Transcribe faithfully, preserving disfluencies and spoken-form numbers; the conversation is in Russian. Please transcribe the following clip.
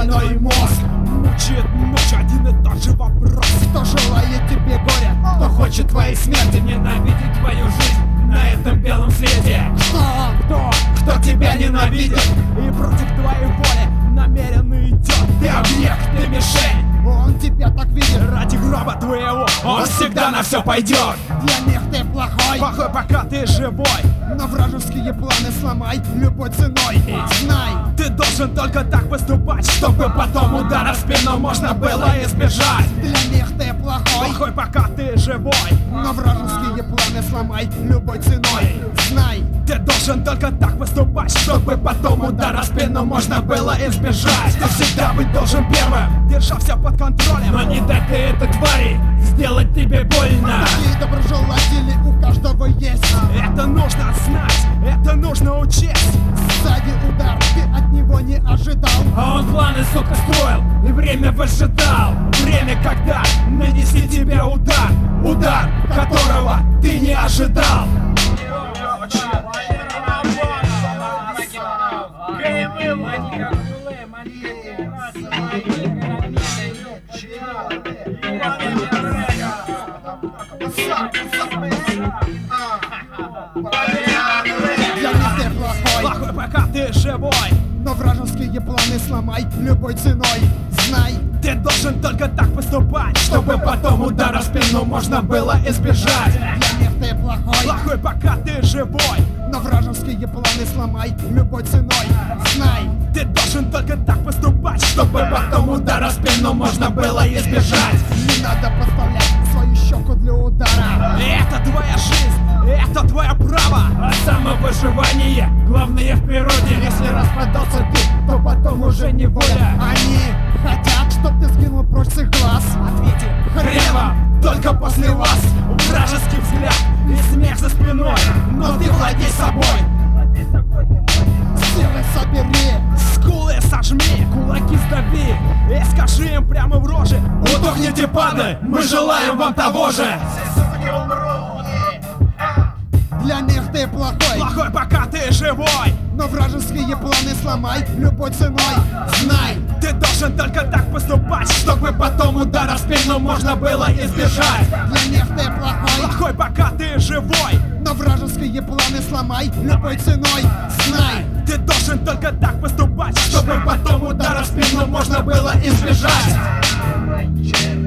больной мозг. Мучает ночь один и тот же вопрос: кто желает тебе горя, кто хочет твоей смерти, ненавидит твою жизнь на этом белом свете? Кто он? Кто? Кто тебя ненавидит и против твоей воли намеренно идет? Ты объект, ты мишень. Он тебя так видит. Ради гроба твоего он всегда на все пойдет. Для них ты плохой, Плохой, пока ты живой, но вражеские планы сломай любой ценой. Знай, ты должен только так поступать, чтобы потом удара в спину можно было избежать. для них ты плохой, Плохой, пока ты живой, но вражеские планы сломай любой ценой. Знай, ты должен только так поступать, чтобы потом удара в спину можно было избежать. Ты всегда быть должен первым, держа все под контролем, но не дай ты этой твари сделать тебе больно. такие доброжелатели у каждого есть. Это нужно знать, это нужно учесть. Сзади удар, ты от него не ожидал. А он планы, сука, строил и время выжидал. Время, когда нанеси тебе удар, удар, которого ты не ожидал. Для них ты плохой, Плохой, пока ты живой, но вражеские планы сломай любой ценой. Знай, ты должен только так поступать, чтобы потом удара в спину можно было избежать. для них ты плохой, Плохой, пока ты живой, но вражеские планы сломай любой ценой. Знай, ты должен только так поступать, чтобы потом удара в спину можно было избежать. не надо подставлять свою щеку для удара. Это твоя жизнь, это твое право, а самовыживание главное в природе. Если раз продался ты, то потом уже не воля. они хотят, чтоб ты сгинул прочь с их глаз. Ответьте хребом, только после вас вражеский взгляд и смех за спиной. Но ты владей собой, Силы собери, скулы сожми, кулаки сдави и скажи им прямо в рожи: удохните, падлы, мы желаем вам того же. для них ты плохой, Плохой, пока ты живой, но вражеские планы сломай любой ценой. Знай, ты должен только так поступать, чтобы потом удара в спину можно было избежать. для них ты плохой, Плохой, пока ты живой, но вражеские планы сломай любой ценой. Знай, ты должен только так поступать, чтобы потом удара в спину можно было избежать.